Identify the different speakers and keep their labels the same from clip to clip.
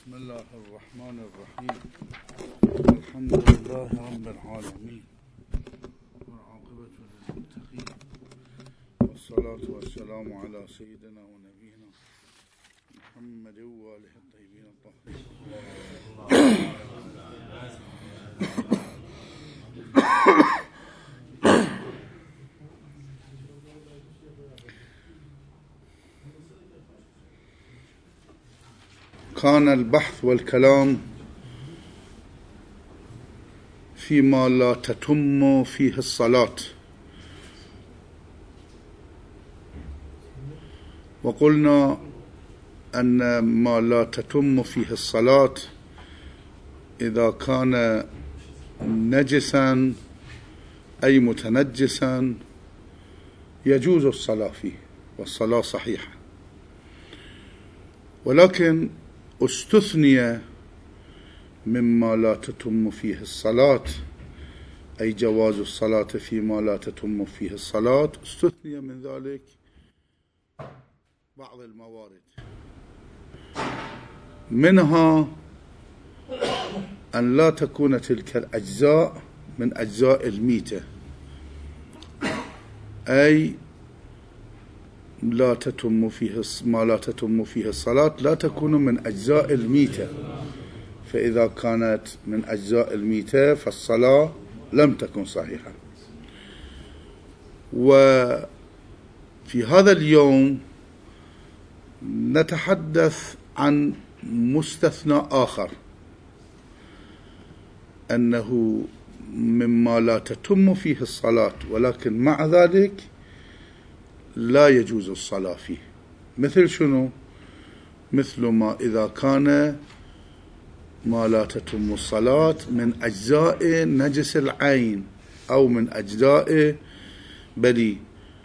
Speaker 1: بسم الله الرحمن الرحيم. الحمد لله رب العالمين والعاقبة للمتقين، والصلاة والسلام على سيدنا ونبينا محمد وآله الطيبين الطاهرين. كان البحث والكلام فيما لا تتم فيه الصلاة، وقلنا أن ما لا تتم فيه الصلاة إذا كان نجسا أي متنجسا يجوز الصلاة فيه والصلاة صحيحة، ولكن استثني مما لا تتم فيه الصلاة، أي جواز الصلاة فيما لا تتم فيه الصلاة، استثني من ذلك بعض الموارد، منها أن لا تكون تلك الأجزاء من أجزاء الميتة، أي لا تتم فيه ما لا تتم فيه الصلاة لا تكون من أجزاء الميتة، فإذا كانت من أجزاء الميتة فالصلاة لم تكن صحيحة. وفي هذا اليوم نتحدث عن مستثنى آخر، أنه مما لا تتم فيه الصلاة ولكن مع ذلك لا يجوز الصلاة فيه. مثل شنو؟ مثل ما إذا كان ما لا تتم الصلاة من أجزاء نجس العين أو من أجزاء بلي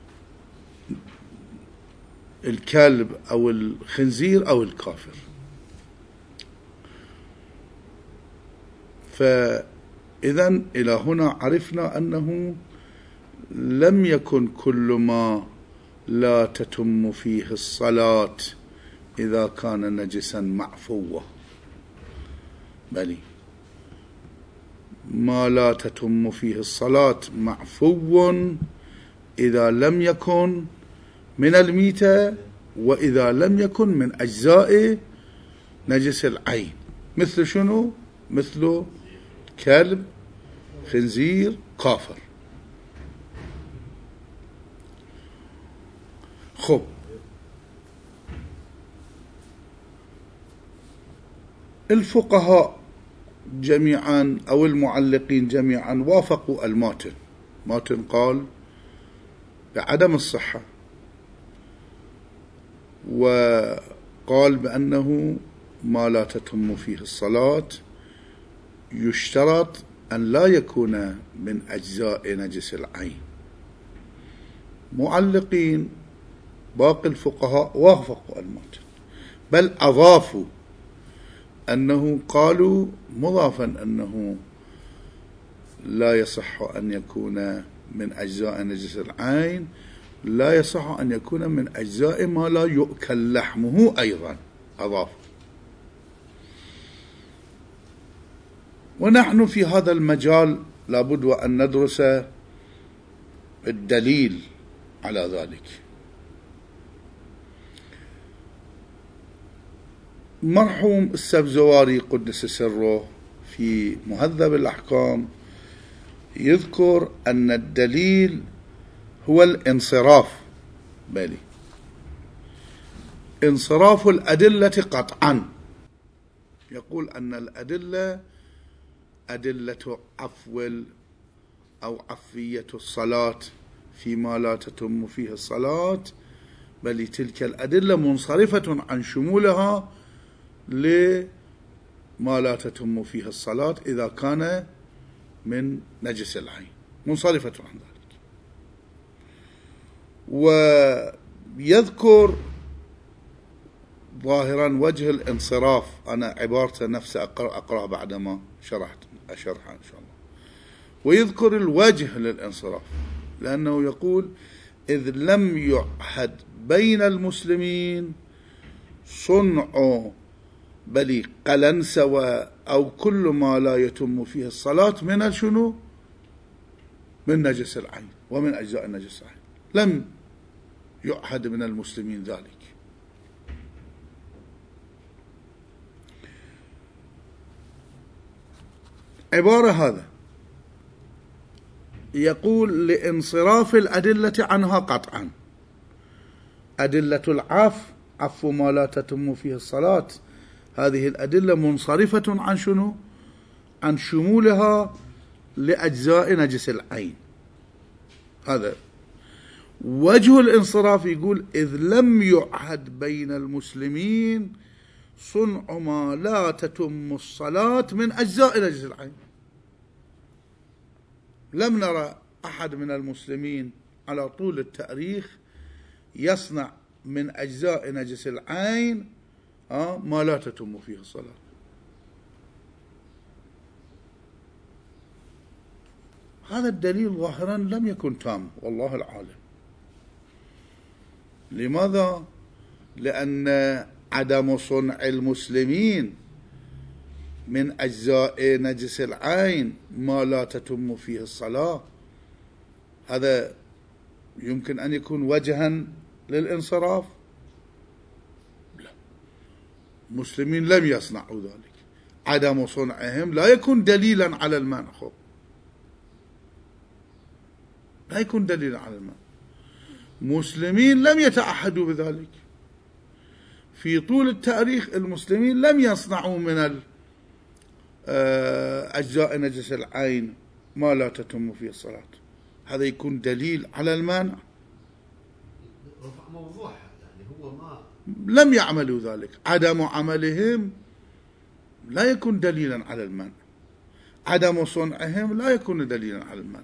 Speaker 1: الكلب أو الخنزير أو الكافر. فإذن إلى هنا عرفنا أنه لم يكن كل ما لا تتم فيه الصلاة إذا كان نجسا معفوة، بل ما لا تتم فيه الصلاة معفو إذا لم يكن من الميتة وإذا لم يكن من أجزاء نجس العين. مثل شنو؟ مثل كلب، خنزير، كافر. خب، الفقهاء جميعا أو المعلقين جميعا وافقوا الماتن. ماتن قال بعدم الصحة، وقال بأنه ما لا تتم فيه الصلاة يشترط أن لا يكون من أجزاء نجس العين. معلقين باقي الفقهاء وافقوا الماتن، بل أضافوا أنه قالوا مضافا أنه لا يصح أن يكون من أجزاء نجس العين، لا يصح أن يكون من أجزاء ما لا يؤكل لحمه أيضا أضافوا. ونحن في هذا المجال لابد وأن ندرس الدليل على ذلك. مرحوم السبزواري قدس سره في مهذب الأحكام يذكر أن الدليل هو الانصراف، بل انصراف الأدلة قطعا. يقول أن الأدلة أدلة عفو أو عفية الصلاة فيما لا تتم فيه الصلاة، بل تلك الأدلة منصرفة عن شمولها لما لا تتم فيها الصلاة إذا كان من نجس العين، منصرفة عن ذلك. ويذكر ظاهرا وجه الانصراف، أنا عبارته نفسه أقرأ بعدما أشرحها إن شاء الله. ويذكر الوجه للانصراف، لأنه يقول إذ لم يعهد بين المسلمين صنع بل قلنسوة أو كل ما لا يتم فيه الصلاة من شنو؟ من نجس العين ومن أجزاء النجس العين. لم يعهد من المسلمين ذلك. عبارة هذا يقول لانصراف الأدلة عنها قطعا. أدلة عفو ما لا تتم فيه الصلاة، هذه الأدلة منصرفة عن شنو؟ عن شمولها لأجزاء نجس العين. هذا وجه الانصراف. يقول إذ لم يعهد بين المسلمين صنع ما لا تتم الصلاة من أجزاء نجس العين. لم نرى أحد من المسلمين على طول التاريخ يصنع من أجزاء نجس العين ما لا تتم فيه الصلاة. هذا الدليل ظاهرا لم يكن تام والله العالم. لماذا؟ لأن عدم صنع المسلمين من أجزاء نجس العين ما لا تتم فيه الصلاة، هذا يمكن أن يكون وجها للانصراف؟ لا، المسلمين لم يصنعوا ذلك. عدم صنعهم لا يكون دليلا على المنع. لا يكون دليلا على المنع. مسلمين لم يتعهدوا بذلك. في طول التاريخ المسلمين لم يصنعوا من أجزاء نجس العين ما لا تتم فيه الصلاة. هذا يكون دليل على المانع؟
Speaker 2: موضوع يعني هو ما
Speaker 1: لم يعملوا ذلك. عدم عملهم لا يكون دليلا على المانع. عدم صنعهم لا يكون دليلا على المانع.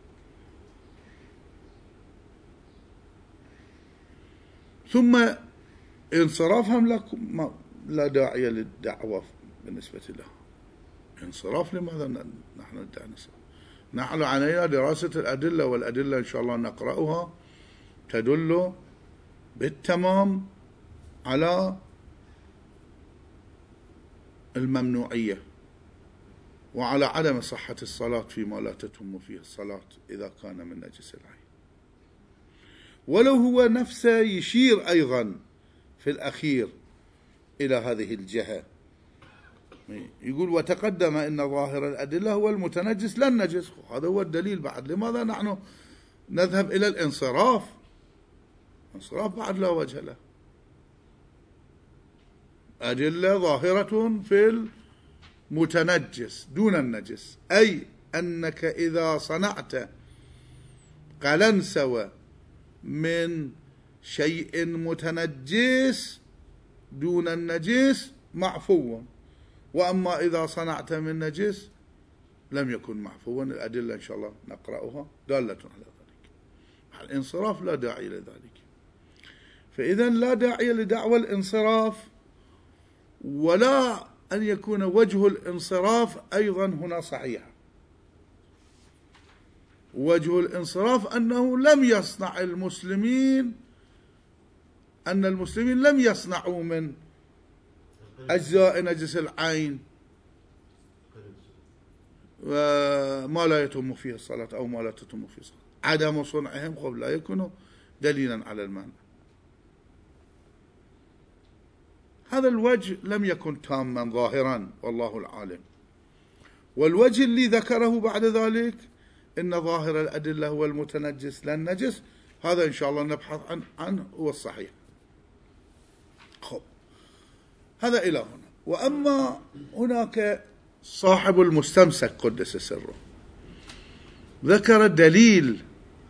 Speaker 1: ثم انصرافهم لا داعي للدعوة بالنسبة له. انصراف لماذا نحن ندعي انصراف؟ نحن علينا دراسة الأدلة، والأدلة إن شاء الله نقرأها تدل بالتمام على الممنوعية وعلى عدم صحة الصلاة فيما لا تتم فيه الصلاة إذا كان من نجس العين. ولو هو نفسه يشير أيضا في الأخير إلى هذه الجهة. يقول وتقدم إن ظاهر الأدلة هو المتنجس لا النجس. هذا هو الدليل بعد. لماذا نحن نذهب إلى الانصراف؟ انصراف بعد لا وجه له. أدلة ظاهرة في المتنجس دون النجس، أي أنك إذا صنعت قلنسوة من شيء متنجس دون النجس معفو، وأما إذا صنعت من نجس لم يكن معفوا. الأدلة إن شاء الله نقرأها دالة على ذلك. الانصراف لا داعي لذلك. فإذا لا داعي لدعوى الانصراف، ولا أن يكون وجه الانصراف أيضا هنا صحيح. وجه الانصراف أنه لم يصنع المسلمين، أن المسلمين لم يصنعوا من أجزاء نجس العين ما لا يتم فيه الصلاة أو ما لا تتم فيه الصلاة. عدم صنعهم قبل لا يكون دليلا على المانع. هذا الوجه لم يكن تاما ظاهرا والله العالم. والوجه اللي ذكره بعد ذلك إن ظاهر الأدلة هو المتنجس لا النجس، هذا إن شاء الله نبحث عنه هو الصحيح. خب، هذا إلى هنا. وأما هناك صاحب المستمسك قدس سره ذكر دليل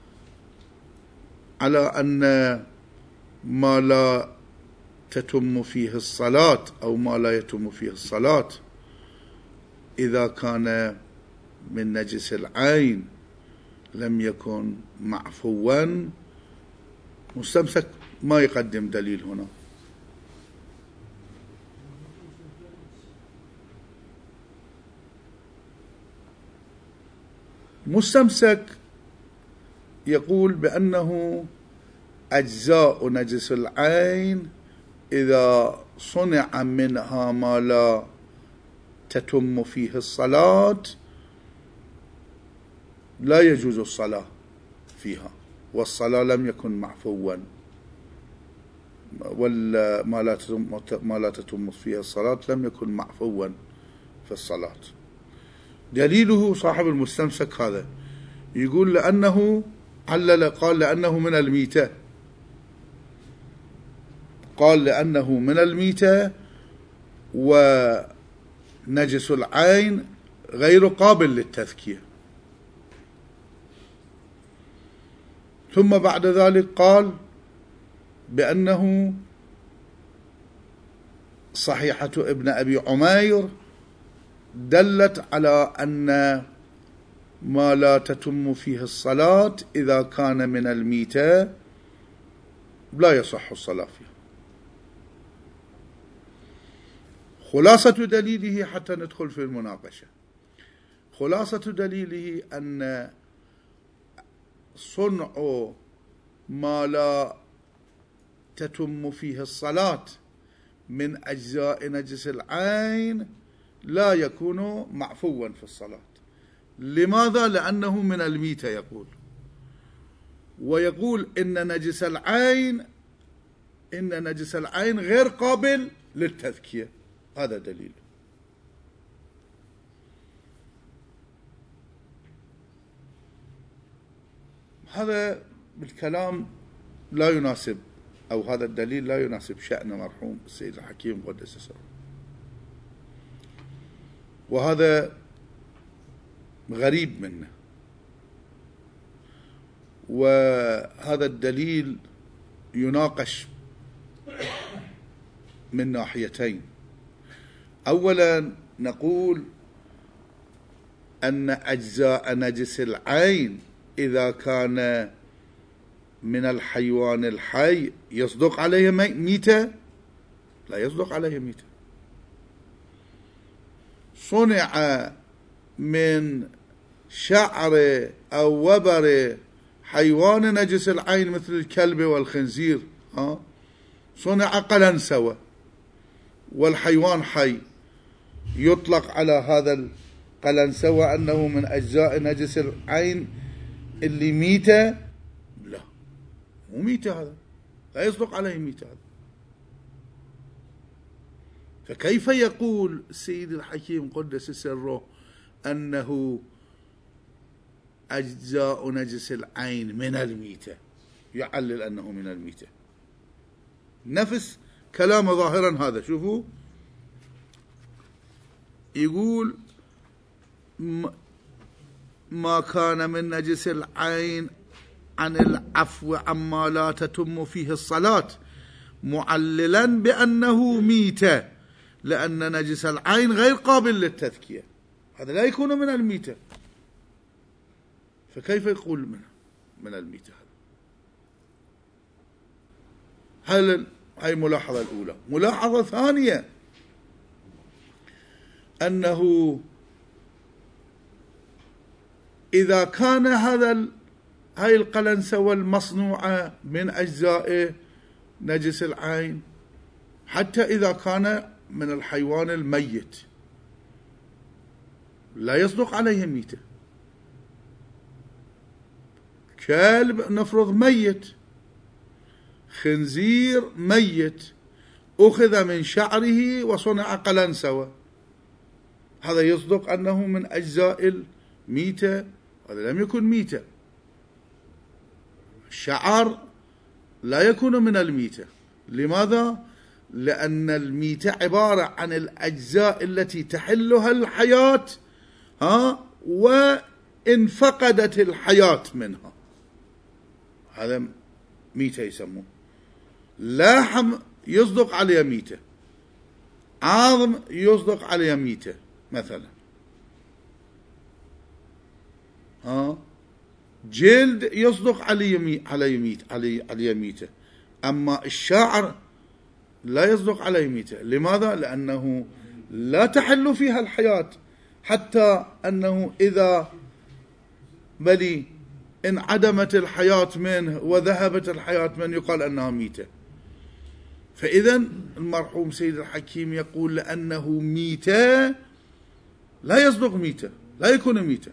Speaker 1: على أن ما لا تتم فيه الصلاة أو ما لا يتم فيه الصلاة إذا كان من نجس العين لم يكن معفوا. مستمسك ما يقدم دليل هنا. مستمسك يقول بأنه أجزاء نجس العين إذا صنع منها ما لا تتم فيه الصلاة لا يجوز الصلاة فيها، والصلاة لم يكن معفوا، ولا ما لا تتم فيها الصلاة لم يكن معفوا في الصلاة. دليله صاحب المستمسك هذا يقول لأنه علل، قال لأنه من الميتة، قال لأنه من الميتة ونجس العين غير قابل للتذكية. ثم بعد ذلك قال بأنه صحيحة ابن أبي عمير دلت على أن ما لا تتم فيه الصلاة إذا كان من الميتة لا يصح الصلاة فيه. خلاصة دليله حتى ندخل في المناقشة، خلاصة دليله أن صنع ما لا تتم فيه الصلاة من أجزاء نجس العين لا يكون معفوا في الصلاة. لماذا؟ لأنه من الميتة يقول، ويقول إن نجس العين غير قابل للتذكية. هذا دليل. هذا بالكلام لا يناسب، أو هذا الدليل لا يناسب شأن مرحوم السيد الحكيم قدس سره، وهذا غريب منه. وهذا الدليل يناقش من ناحيتين. أولا نقول أن أجزاء نجس العين إذا كان من الحيوان الحي يصدق عليه ميتة؟ لا يصدق عليه ميتة. صنع من شعر أو وبر حيوان نجس العين مثل الكلب والخنزير، صنع قلنسوة والحيوان حي، يطلق على هذا القلنسوة أنه من أجزاء نجس العين اللي ميتة؟ لا، مو ميتة، هذا لا يصدق عليه ميتة هذا. فكيف يقول السيد الحكيم قدس سره أنه أجزاء نجس العين من الميتة، يعلل أنه من الميتة؟ نفس كلام ظاهرا هذا. شوفوا يقول ما كان من نجس العين عن العفو عما لا تتم فيه الصلاة معللا بأنه ميتة، لأن نجس العين غير قابل للتذكية، هذا لا يكون من الميتة. فكيف يقول من الميتة؟ هاي ملاحظة الأولى. ملاحظة ثانية أنه إذا كان هاي القلنسوة المصنوعة من أجزاء نجس العين، حتى إذا كان من الحيوان الميت لا يصدق عليه ميتة. كلب نفرض ميت، خنزير ميت أخذ من شعره وصنع قلنسوة، هذا يصدق أنه من أجزاء الميتة؟ هذا لم يكن ميتة. الشعر لا يكون من الميتة. لماذا؟ لأن الميتة عبارة عن الأجزاء التي تحلها الحياة وإن فقدت الحياة منها، هذا ميتة يسموه. لاحم يصدق عليه ميتة، عظم يصدق عليه ميتة مثلا، جلد يصدق عليه ميتة. أما الشعر لا يصدق عليه ميتة. لماذا؟ لأنه لا تحل فيها الحياة، حتى أنه إذا بلي انعدمت الحياة منه وذهبت الحياة منه يقال أنها ميتة. فإذا المرحوم سيد الحكيم يقول لأنه ميتة لا يصدق ميتة، لا يكون ميتة،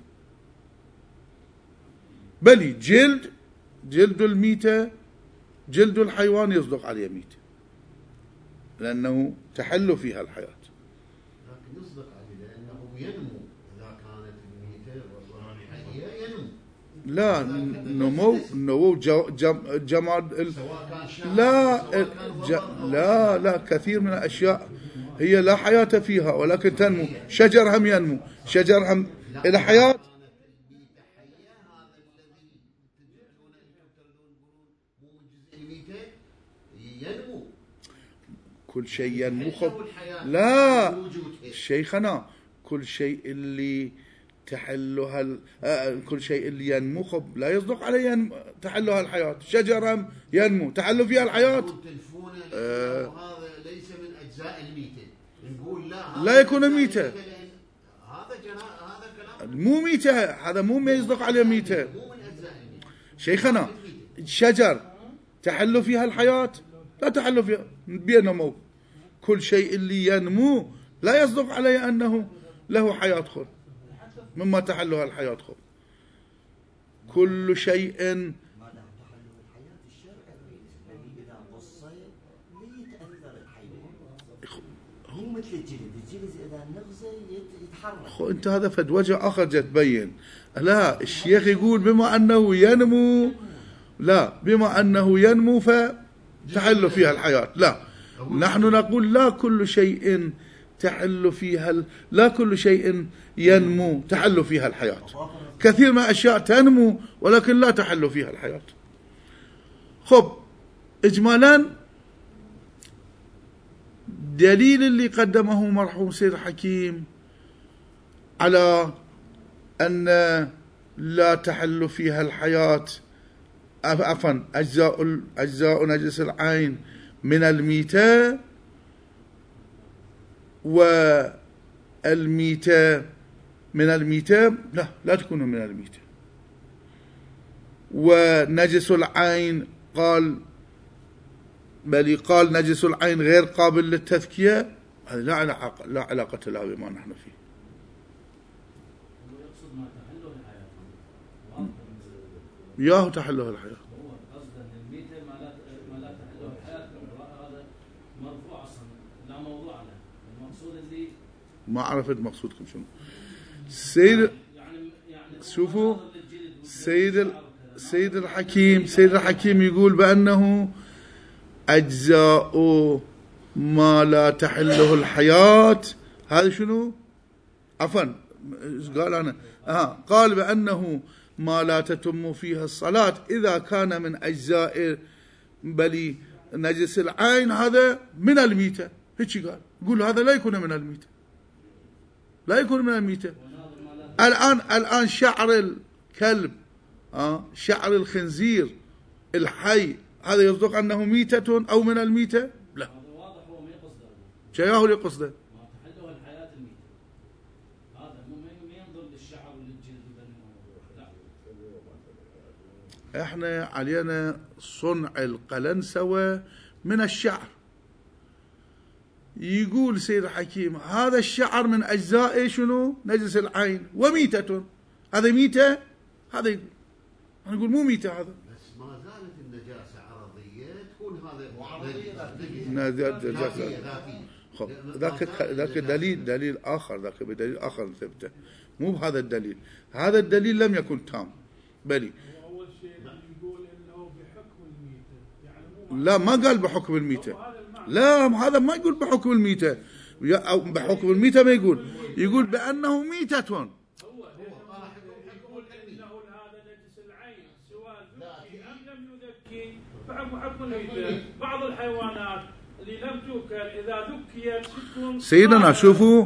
Speaker 1: بل جلد الميتة، جلد الحيوان يصدق عليه ميتة لأنه تحل فيها الحياة.
Speaker 2: لكن يصدق عليه لأنه ينمو، إذا كانت الميتة والحية ينمو.
Speaker 1: لا نمو جماد
Speaker 2: سواء كان
Speaker 1: لا كثير من الأشياء هي لا حياة فيها ولكن تنمو. شجر هم ينمو، شجر هم إلى حياة. كل شيء ينمو لا شيخنا، كل شيء اللي تحلها كل شيء اللي ينمو لا يصدق عليه تحلها الحياة. شجرة ينمو تحل فيها الحياة.
Speaker 2: هذا ليس من أجزاء الميتة، نقول
Speaker 1: لا يكون ميتة،
Speaker 2: هذا كلام
Speaker 1: مو ميتة، هذا مو ما يصدق عليه ميتة.
Speaker 2: مو من أجزاء الميتة.
Speaker 1: شيخنا شجر تحل فيها الحياة؟ لا تحل فيها بينمو. كل شيء اللي ينمو لا يصدق عليه أنه له حياة خل مما تحلها الحياة خل. كل شيء
Speaker 3: ما دام تحلل الحياة الشرعي الذي إذا قص يتأثر الحيوان، هو مثل الجلد إذا نغزه يتحرك.
Speaker 1: أنت هذا فد وجه آخر جاء تبين. لا الشيخ يقول بما أنه ينمو، لا بما أنه ينمو فتحل فيها الحياة. لا نحن نقول لا كل شيء تحل فيها لا كل شيء ينمو تحل فيها الحياة. كثير من الأشياء تنمو ولكن لا تحل فيها الحياة. خب إجمالا دليل اللي قدمه مرحوم سيد الحكيم على أن لا تحل فيها الحياة، عفوا أجزاء نجس العين من الميتة، والميتة من الميتة لا تكون من الميتة. ونجس العين قال بل قال نجس العين غير قابل للتذكية، هذا لا علاقة له بما نحن فيه.
Speaker 4: يقصد ما تحله الحياة
Speaker 1: ياهو تحله الحياة،
Speaker 4: هو قصدا الميتة ما لا تحله الحياة. هذا مرفوع أصلا لا موضوع له. المقصود اللي
Speaker 1: ما عرفت مقصودكم شنو. سيد
Speaker 4: يعني
Speaker 1: شوفوا سيد الحكيم يقول بأنه أجزاء ما لا تحله الحياة. هذا شنو؟ عفوا قال أنا قال بأنه ما لا تتم فيها الصلاة إذا كان من أجزاء بل نجس العين هذا من الميتة. هيك قال. يقول هذا لا يكون من الميتة، لا يكون من الميتة. الآن شعر الكلب شعر الخنزير الحي هذا يصدق أنه ميتة أو من الميتة؟ لا.
Speaker 4: هذا واضح هو ما يقصده.
Speaker 1: شياه اللي قصده.
Speaker 4: ما تحله الحياة الميتة. هذا مو ما ينظر للشعر وللجلد
Speaker 1: لا. احنا علينا صنع القلنسوة من الشعر. يقول سيد الحكيم هذا الشعر من أجزاء شنو؟ نجس العين وميتة. هذا ميتة، هذا يقول. نقول مو ميتة هذا.
Speaker 2: بس ما زالت النجاسة عرضية تكون
Speaker 1: هذا
Speaker 2: ذاتية.
Speaker 1: خب ذاك دليل آخر، ذاك بدليل آخر ثبته، مو بهذا الدليل. هذا الدليل لم يكن تام. بلي
Speaker 5: أول شيء يقول إنه بحكم الميتة، يعني
Speaker 1: لا ما قال بحكم الميتة. لا هذا ما يقول بحكم الميتة، أو بحكم الميتة ما يقول بأنه ميتة.
Speaker 5: هو يقول إنه هذا نجس العين سواء ذكي أم لم يذكي فحكم الميتة. بعض الحيوانات اللي لم تؤكل إذا ذكيت تكون
Speaker 1: سيدنا شوفوا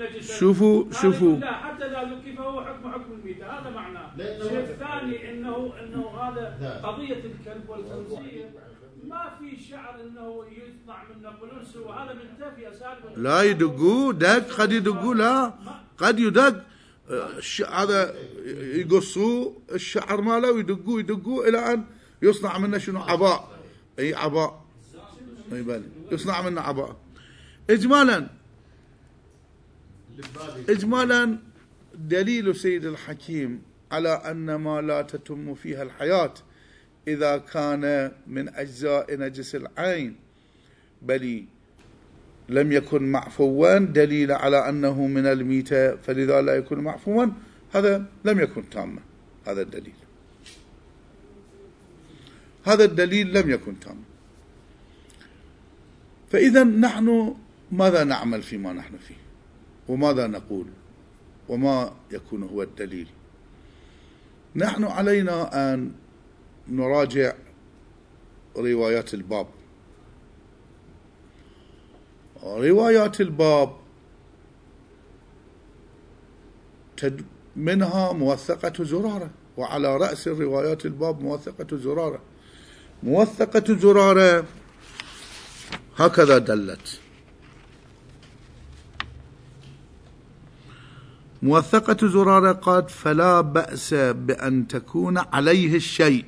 Speaker 5: لا حتى إذا ذكي فهو حكم الميتة. هذا معناه. الشيء الثاني إنه هذا قضية الكلب والخنزير ما في شعر انه يصنع منه قلنس، وهذا منتفي اساسا.
Speaker 1: لا يدقوا دق، قد يدقوا، لا قد يدق هذا يقصوا الشعر ماله ويدقوا الى ان يصنع منه شنو؟ عباء. اي عباء. يصنع منه عباءة. إجمالا دليل سيد الحكيم على أن ما لا تتم فيها الحياة إذا كان من أجزاء نجس العين بل لم يكن معفوا دليل على أنه من الميتة فلذا لا يكون معفوا، هذا لم يكن تاما. هذا الدليل لم يكن تاما. فإذا نحن ماذا نعمل فيما نحن فيه، وماذا نقول، وما يكون هو الدليل؟ نحن علينا أن نراجع روايات الباب. روايات الباب منها موثقة زرارة، وعلى رأس الروايات الباب موثقة زرارة. موثقة زرارة هكذا دلت: موثقة زرارة قالت: فلا بأس بأن تكون عليه الشيء،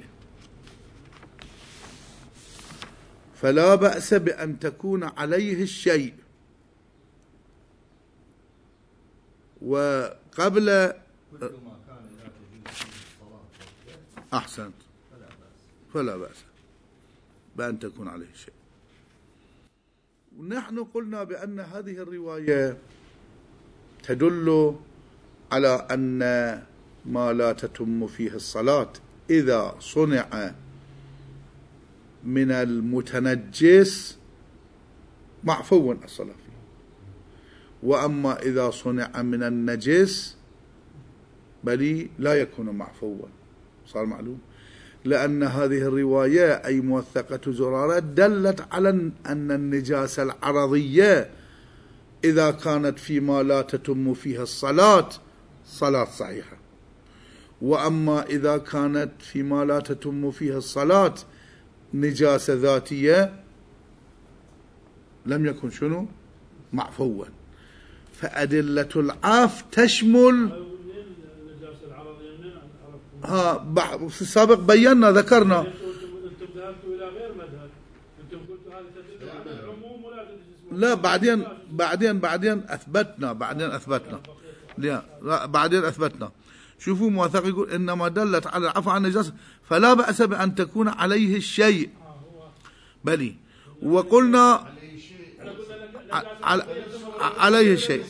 Speaker 1: فلا بأس بأن تكون عليه الشيء. وقبل أحسنت، فلا بأس بأن تكون عليه الشيء. ونحن قلنا بأن هذه الرواية تدل على أن ما لا تتم فيه الصلاة إذا صنع من المتنجس معفو الصلاة فيه، وأما إذا صنع من النجس بل لا يكون معفوا. صار معلوم؟ لأن هذه الرواية أي موثقة زرارة دلت على أن النجاسة العرضية إذا كانت فيما لا تتم فيها الصلاة صلاة صحيحة، وأما إذا كانت فيما لا تتم فيها الصلاة نجاسة ذاتية لم يكن شنو؟ معفوا. فأدلة العاف تشمل في السابق بينا ذكرنا.
Speaker 5: انتم ذهبتوا الى غير مذهب، انتم قلتوا هذا تدل على العموم ولا تدل.
Speaker 1: لا بعدين اثبتنا. شوفوا موثق يقول: انما دلت على العفو عن النجاسة فلا بأس بأن تكون عليه الشيء بلي. وقلنا عليه الشيء.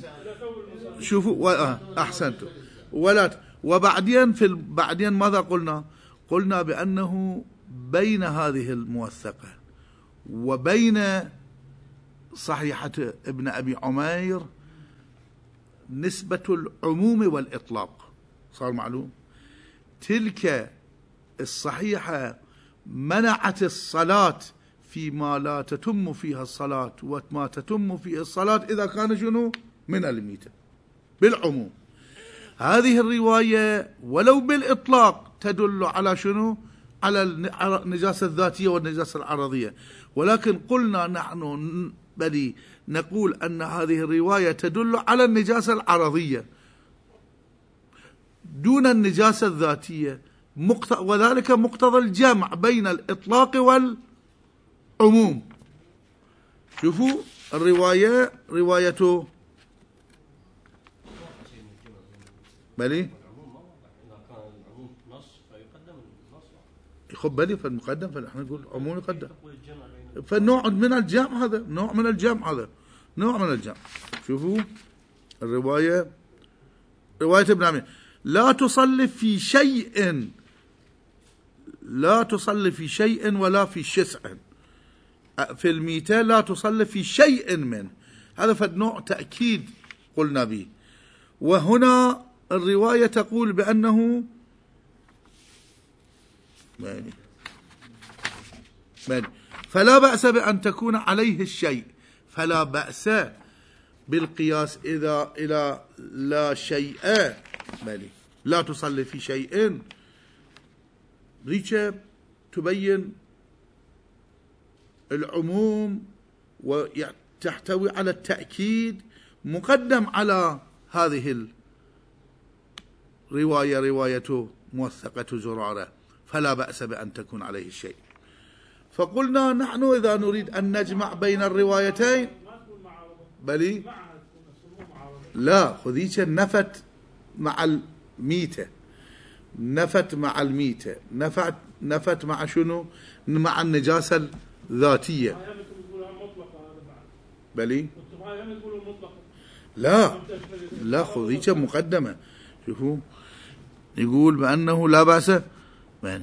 Speaker 1: شوفوا احسنتم. بعدين ماذا قلنا؟ قلنا بأنه بين هذه الموثقة وبين صحيحة ابن أبي عمير نسبة العموم والإطلاق. صار معلوم؟ تلك الصحيحة منعت الصلاة فيما لا تتم فيها الصلاة، وما تتم فيها الصلاة إذا كان شنو؟ من الميتة بالعموم. هذه الرواية ولو بالإطلاق تدل على شنو؟ على النجاسة الذاتية والنجاسة العرضية، ولكن قلنا نحن بل نقول أن هذه الرواية تدل على النجاسة العرضية دون النجاسة الذاتية، وذلك مقتضى الجمع بين الإطلاق والعموم. شوفوا الرواية روايته بلي يخب بلي فالمقدم، فنحن نقول عموم يقدم، فالنوع من الجمع هذا نوع من الجمع. شوفوا الرواية رواية ابن عمير: لا تصلي في شيء ولا في شسع. في الميتة لا تصلي في شيء منه، هذا فالنوع تأكيد قلنا به. وهنا الرواية تقول بأنه فلا بأس بأن تكون عليه الشيء. فلا بأس بالقياس إذا إلى لا شيء لا تصلي في شيء، ريشة تبين العموم وتحتوي على التأكيد مقدم على هذه الرواية رواية موثقة زرارة: فلا بأس بأن تكون عليه الشيء. فقلنا نحن إذا نريد أن نجمع بين الروايتين بلي لا خذيك نفت مع الميتة، نفت مع الميتة، نفت مع شنو؟ مع النجاسة الذاتية. بلي لا خذيك مقدمة. شوفوا يقول بأنه لا بأس يعني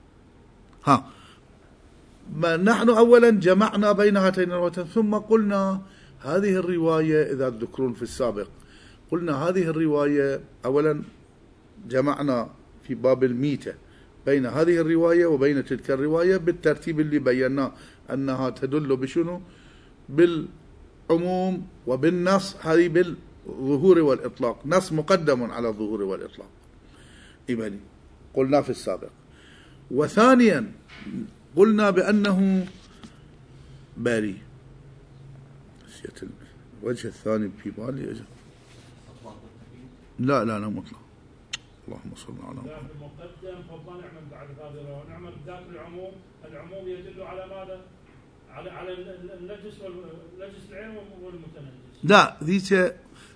Speaker 1: نحن أولا جمعنا بين هاتين الروايتين، ثم قلنا هذه الرواية إذا تذكرون في السابق قلنا هذه الرواية أولا جمعنا في باب الميتة بين هذه الرواية وبين تلك الرواية بالترتيب اللي بينا أنها تدل بشنو؟ بالعموم وبالنص، هذه بالظهور والإطلاق، نص مقدم على الظهور والإطلاق إبني قلنا في السابق. وثانيا قلنا بأنه باري الوجه الثاني في بالي لا مطلق. اللهم صل على محمد.
Speaker 5: مقدم فما نعمل بعد هذا، نعمل ذات العموم. العموم يدل على ماذا؟ على النجس العين والمتنجس.
Speaker 1: لا ذيك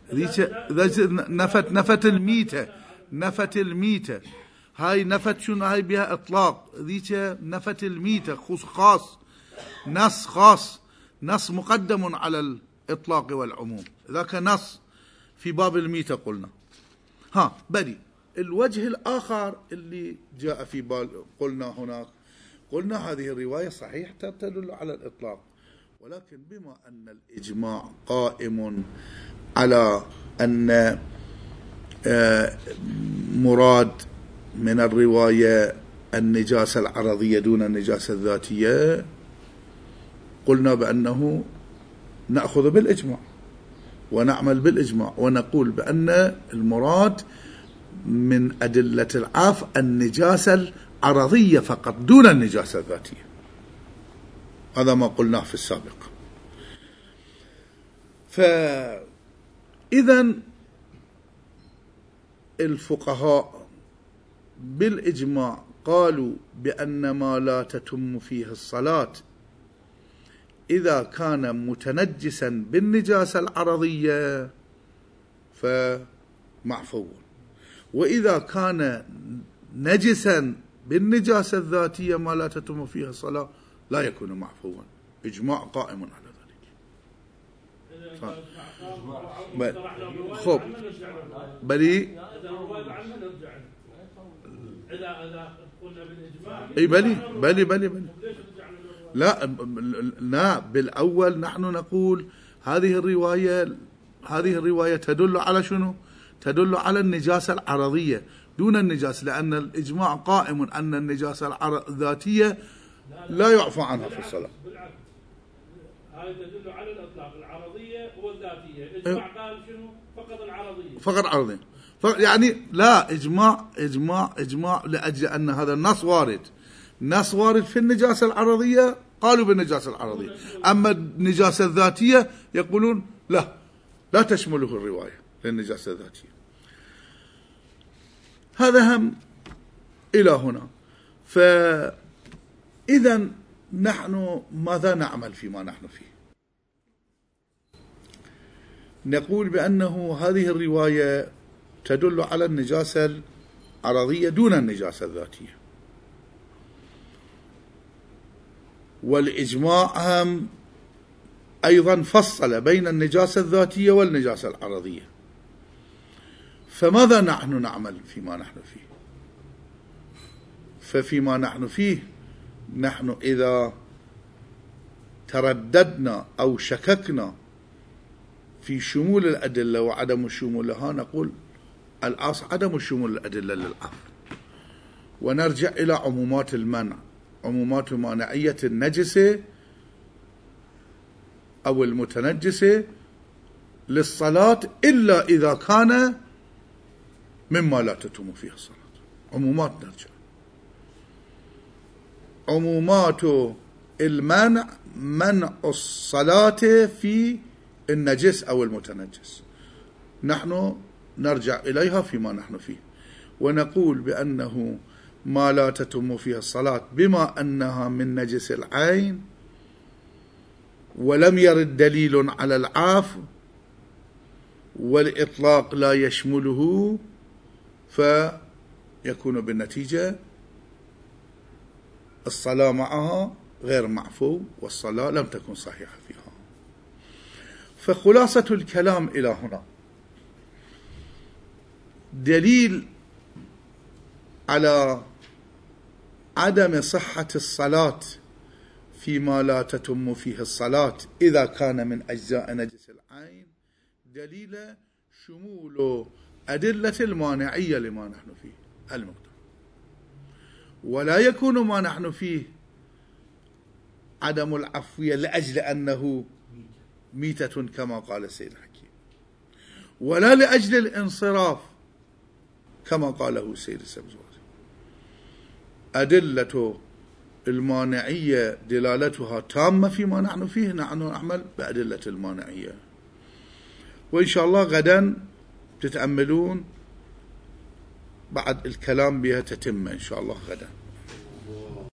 Speaker 1: نفت الميتة هاي نفت شنو؟ هاي بها إطلاق. ذيك نفت الميتة خاص، نص خاص، نص مقدم على الإطلاق والعموم، ذاك نص في باب الميتة قلنا. بدي الوجه الآخر اللي جاء في بال قلنا هناك، قلنا هذه الرواية صحيح تدل على الإطلاق، ولكن بما أن الإجماع قائم على أن مراد من الرواية النجاسة العرضية دون النجاسة الذاتية، قلنا بأنه نأخذ بالإجماع ونعمل بالإجماع ونقول بأن المراد من أدلة العاف النجاسة العرضية فقط دون النجاسة الذاتية. هذا ما قلناه في السابق. فإذا الفقهاء بالإجماع قالوا بأن ما لا تتم فيه الصلاة إذا كان متنجسا بالنجاسة العرضية فمعفو، وإذا كان نجسا بالنجاسة الذاتية ما لا تتم فيها الصلاة لا يكون معفوا. إجماع قائم على ذلك. خب بلي بلي لا بالأول نحن نقول هذه الرواية تدل على شنو؟ تدل على النجاسة العرضية دون النجاسة، لأن الإجماع قائم أن النجاسة الذاتية لا يعفى عنها في الصلاة.
Speaker 5: هذا تدل على الإطلاق، العرضية والذاتية. إجماع قال شنو؟ فقط العرضية.
Speaker 1: فقط عرضية. يعني لا إجماع لأجل أن هذا النص وارد في النجاسة العرضية، قالوا بالنجاسة العرضية. أما النجاسة الذاتية يقولون لا تشمله الرواية للنجاسة الذاتية. هذا هم إلى هنا. فإذا نحن ماذا نعمل فيما نحن فيه؟ نقول بأنه هذه الرواية تدل على النجاسة العرضية دون النجاسة الذاتية، والإجماع هم أيضا فصل بين النجاسة الذاتية والنجاسة العرضية. فماذا نحن نعمل فيما نحن فيه؟ ففيما نحن فيه نحن إذا ترددنا أو شككنا في شمول الأدلة وعدم الشمول لها نقول الأصل عدم الشمول الأدلة للعفو، ونرجع إلى عمومات المنع، عمومات مانعية النجسة أو المتنجسة للصلاة إلا إذا كان مما لا تتم فيه الصلاة. عمومات نرجع، عمومات المنع منع الصلاة في النجس أو المتنجس، نحن نرجع إليها فيما نحن فيه، ونقول بأنه ما لا تتم فيها الصلاة بما أنها من نجس العين ولم يرد دليل على العفو والإطلاق لا يشمله، فيكون بالنتيجة الصلاة معها غير معفو والصلاة لم تكن صحيحة فيها. فخلاصة الكلام إلى هنا دليل على عدم صحة الصلاة فيما لا تتم فيه الصلاة إذا كان من أجزاء نجس العين دليل شمول أدلة المانعية لما نحن فيه المقدار، ولا يكون ما نحن فيه عدم العفوية لأجل أنه ميتة كما قال السيد الحكيم، ولا لأجل الانصراف كما قاله السيد السبزواري. أدلة المانعية دلالتها تامة فيما نحن فيه، نحن نعمل بأدلة المانعية، وإن شاء الله غدا تتأملون بعد الكلام بها تتم إن شاء الله غدا.